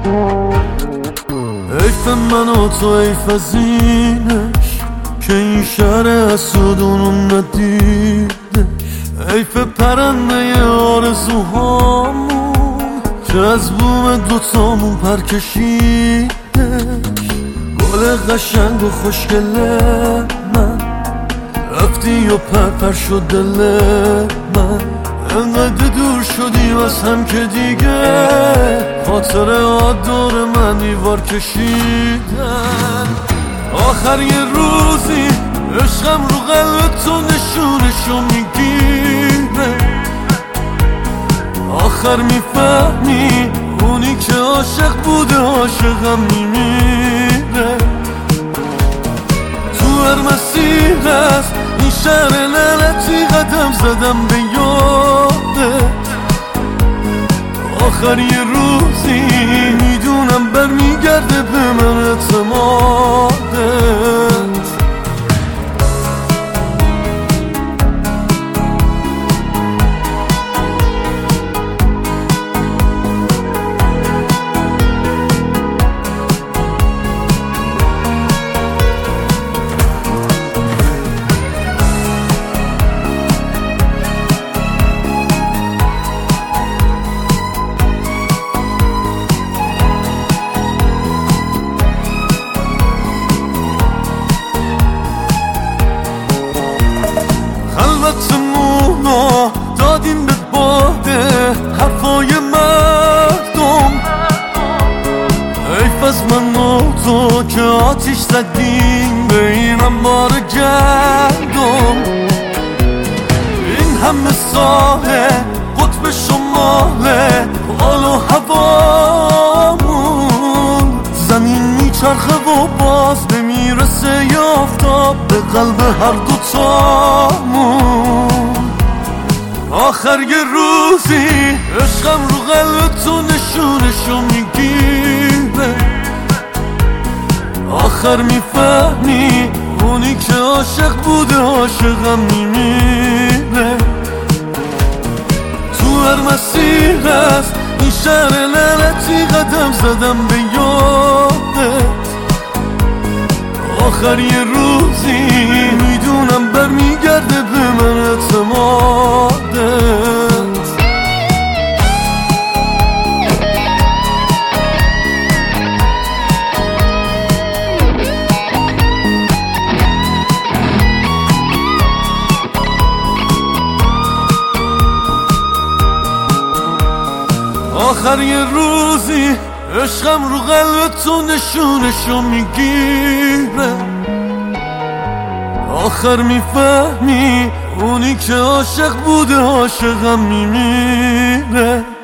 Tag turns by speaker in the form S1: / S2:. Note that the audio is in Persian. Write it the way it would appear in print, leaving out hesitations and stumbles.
S1: حیف من و تو، حیف از اینش که این شهر حسودونو ندیدش. حیف پرنده آرزوهامون که از بوم دوتامون پر کشیدش. گل قشنگ و خوشگل من رفتی و پر شد دل من. انقدر دور شدیم از هم که دیگه خاطرات دور من دیوار کشیدن. آخر یه روزی عشقم رو قلب تو نشونشو میگیره. آخر میفهمی اونی که عاشق بوده عاشقم میمیره. تو هر مسیر از این شهر لعنتی قدم زدم به یادت. آخر یه روزی میدونم برمیگرده به من اعتمادت. خلوتمونو دادیم به باده حرفای مردم. حیف از من و تو که آتیش زدیم به این انبار گندم. این همه ساله قطب شماله حال و هوامون. زمین میچرخه و باز نمیرسه یافتاب به قلب هر دوتامون. آخر یه روزی عشقم رو قلب تو نشونشو میگیره. آخر میفهمی اونی که عاشق بوده عاشقم میمیره. تو هر مسیر از این شهر لعنتی قدم زدم به یادت. آخر یه روزی میدونم برمیگرده به من اعتمادت. آخر یه روزی عشقم رو قلب تو نشونشو میگیره. آخر میفهمی اونی که عاشق بوده عاشقم میمیره.